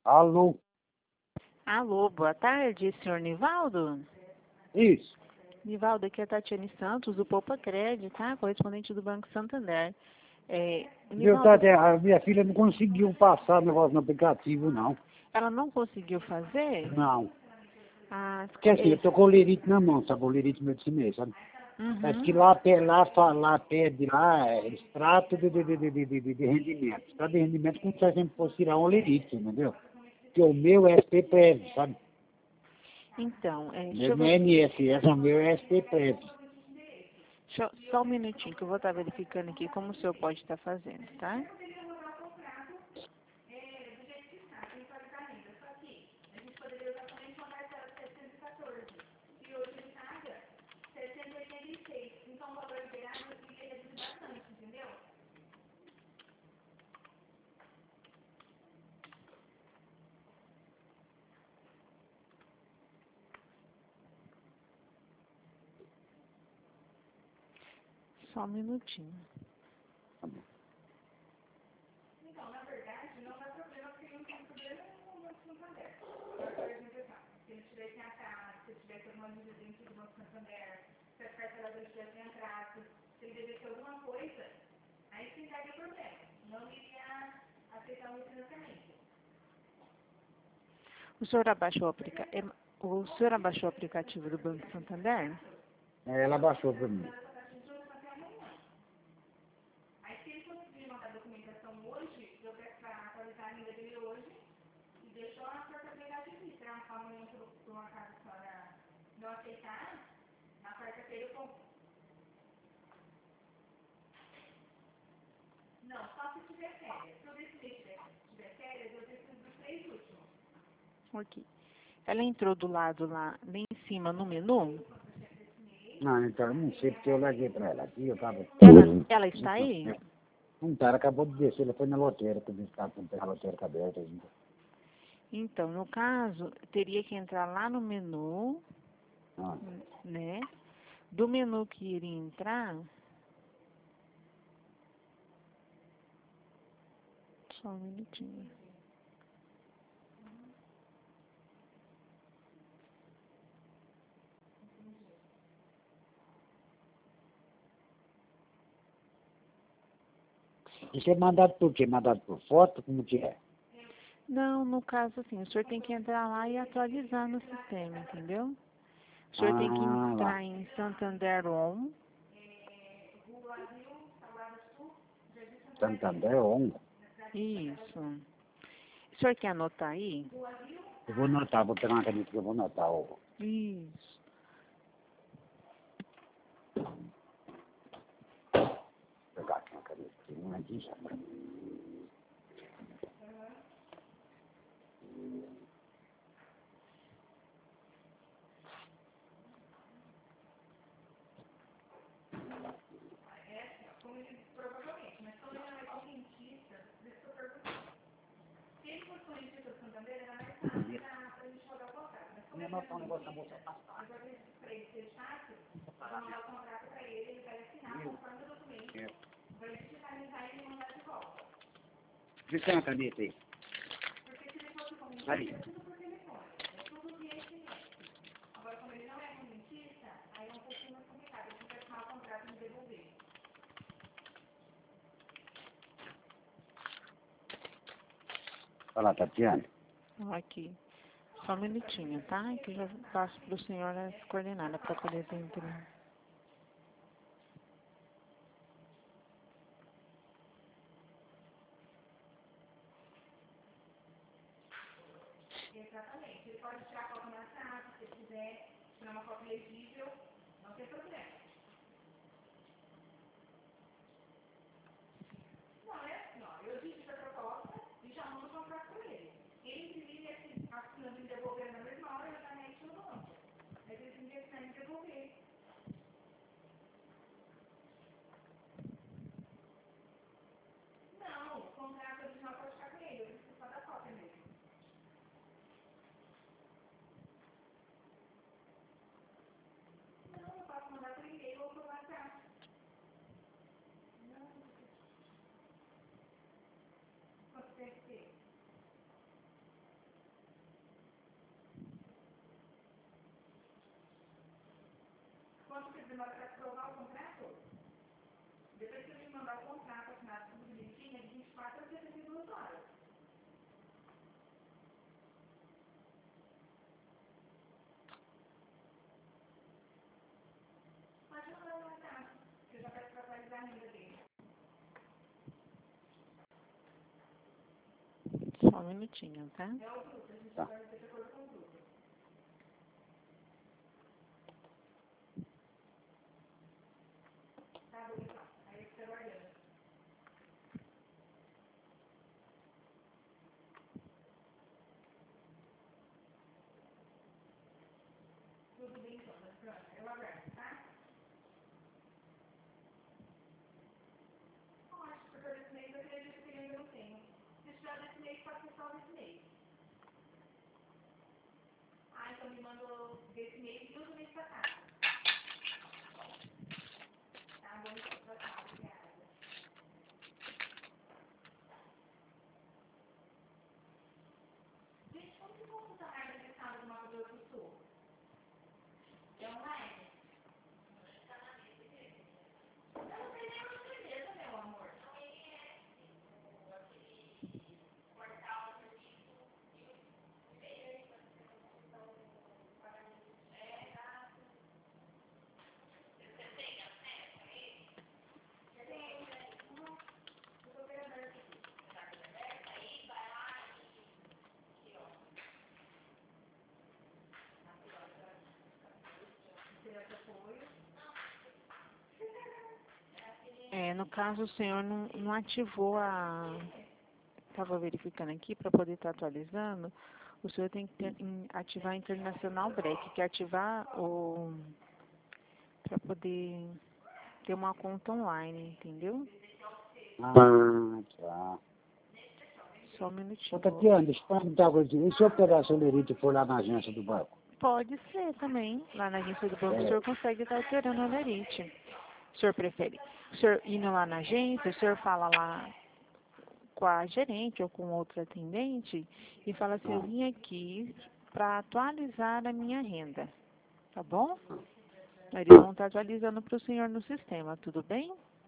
Alô? Alô, boa tarde, senhor Nivaldo? Isso. Nivaldo, aqui é a Tatiane Santos, do Poupa Crédito, tá? Correspondente do Banco Santander. Meu Nivaldo, Tati, a minha filha não conseguiu passar o negócio no aplicativo, não. ela não conseguiu fazer? Não. Ah, Porque assim, eu tô com o lerite na mão, sabe? O lerite meu de chinês, sabe? Parece que uhum. lá pede lá, extrato de rendimento. Extrato de rendimento como se a gente fosse tirar um lerite, entendeu? Porque o meu é SPPREV, sabe? Então, deixa Meu eu não ver, é NSS, o meu é SPPREV. só um minutinho que eu vou estar verificando aqui como o senhor pode estar fazendo, tá? Só um minutinho. O senhor abaixou o aplicativo do Banco Santander? Ela baixou pra mim. Ok. Ela entrou do lado lá em cima no menu? Não, então eu não sei porque eu larguei pra ela aqui, eu tava. Ela está aí? Não tá, ela acabou de descer, ela foi na lotérica, que estava com a lotérica aberta ainda. Então, no caso, teria que entrar lá no menu, Ah, né? Do menu que iria entrar, só um minutinho. isso é mandado por quê? Mandado por foto? Como que é? Não, no caso, assim, o senhor tem que entrar lá e atualizar no sistema, entendeu? O senhor tem que Ah, lá. entrar em Santander On. Santander 11. Isso. O senhor quer anotar aí? Eu vou anotar, vou pegar uma caneta que eu vou anotar. Vou Isso. pegar aqui uma caneta, que não é disso. Vou anotar um negócio na bolsa. Vê se tem uma caneta aí. Aí. Olha lá, Tatiana. Aqui. Só um minutinho, tá? Que eu já passo para o senhor as coordenadas para poder entrar. Só um minutinho, tá? Tá. No caso, o senhor não ativou a... Estava verificando aqui para poder estar atualizando. O senhor tem que ativar a Internacional Break, que é ativar o... para poder ter uma conta online, entendeu? Ah, tá. Só um minutinho. Ô, Tatiana, deixa eu perguntar uma coisa. E se eu pegar a celerite e for lá na agência do banco? Pode ser também. Lá na agência do banco, o senhor consegue estar alterando a lerite. O senhor prefere? O senhor indo lá na agência, o senhor fala lá com a gerente ou com outro atendente e fala assim, eu vim aqui para atualizar a minha renda, tá bom? Eles vão estar atualizando para o senhor no sistema, tudo bem?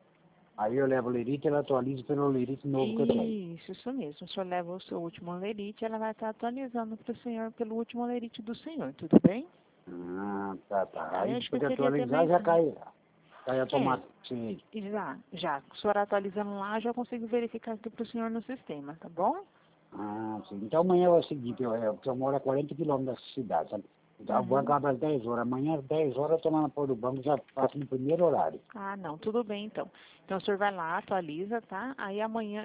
Aí eu levo o lerite e ela atualiza pelo lerite novo que eu tenho. Isso mesmo. O senhor leva o seu último lerite, ela vai estar atualizando para o senhor pelo último lerite do senhor, tudo bem? Ah, tá. Aí Aí acho que depois de seria até atualizar mais... já cai automático. Sim. Já. O senhor atualizando lá, já consigo verificar aqui para o senhor no sistema, tá bom? Ah, sim. Então amanhã é o seguinte, porque eu moro a 40 quilômetros da cidade, sabe? Então, o banco abre às 10 horas. Amanhã às 10 horas eu tô lá na porta do banco, já faço no primeiro horário. Ah, não, tudo bem então. Então o senhor vai lá, atualiza, tá? Aí amanhã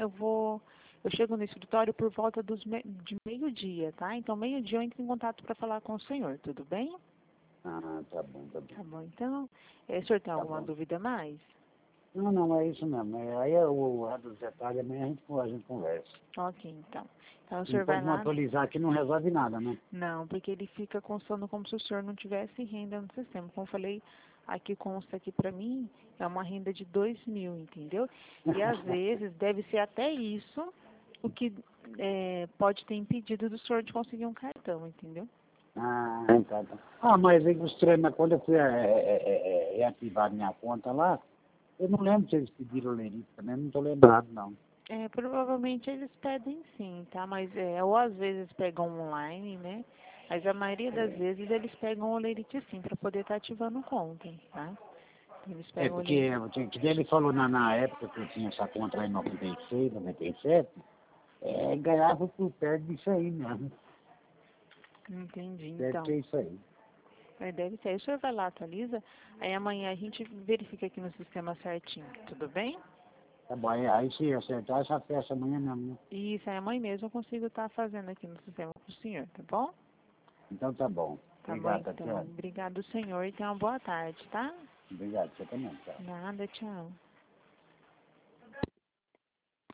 eu chego no escritório por volta de meio-dia, tá? Então meio-dia eu entro em contato para falar com o senhor, tudo bem? Ah, tá bom. Tá bom, então. O senhor tem Tá alguma bom. dúvida mais? Não, é isso mesmo. Aí é o dos detalhes, amanhã a gente conversa. Ok, então. Então o senhor vai Enquanto não lá. atualizar aqui não resolve nada, né? Não, porque ele fica constando como se o senhor não tivesse renda no sistema. Como eu falei, aqui consta aqui para mim, é uma renda de 2.000, entendeu? E às vezes deve ser até isso o que pode ter impedido do senhor de conseguir um cartão, entendeu? Ah, tá. Ah, mas aí o estranho, mas quando eu fui reativar minha conta lá, eu não lembro se eles pediram o lerite também, não tô lembrado, não. Provavelmente eles pedem sim, tá? Mas ou às vezes pegam online, né? Mas a maioria das vezes eles pegam o lerite sim, para poder estar ativando conta, tá? Eles pegam o lerite. Porque que ele falou na época que eu tinha essa conta lá em 96, 97, ganhava por perto disso aí mesmo. Entendi, Deve então. ser isso aí. Deve ser. Aí o senhor vai lá, atualiza, aí amanhã a gente verifica aqui no sistema certinho, tudo bem? Tá bom, aí se acertar essa festa amanhã mesmo, né? Isso, aí amanhã mesmo eu consigo estar fazendo aqui no sistema pro senhor, tá bom? Então tá bom. Tá bom, Obrigado, então. Tatiana. Obrigado, senhor, e tenha uma boa tarde, tá? Obrigado, você também, tchau. Nada, tchau.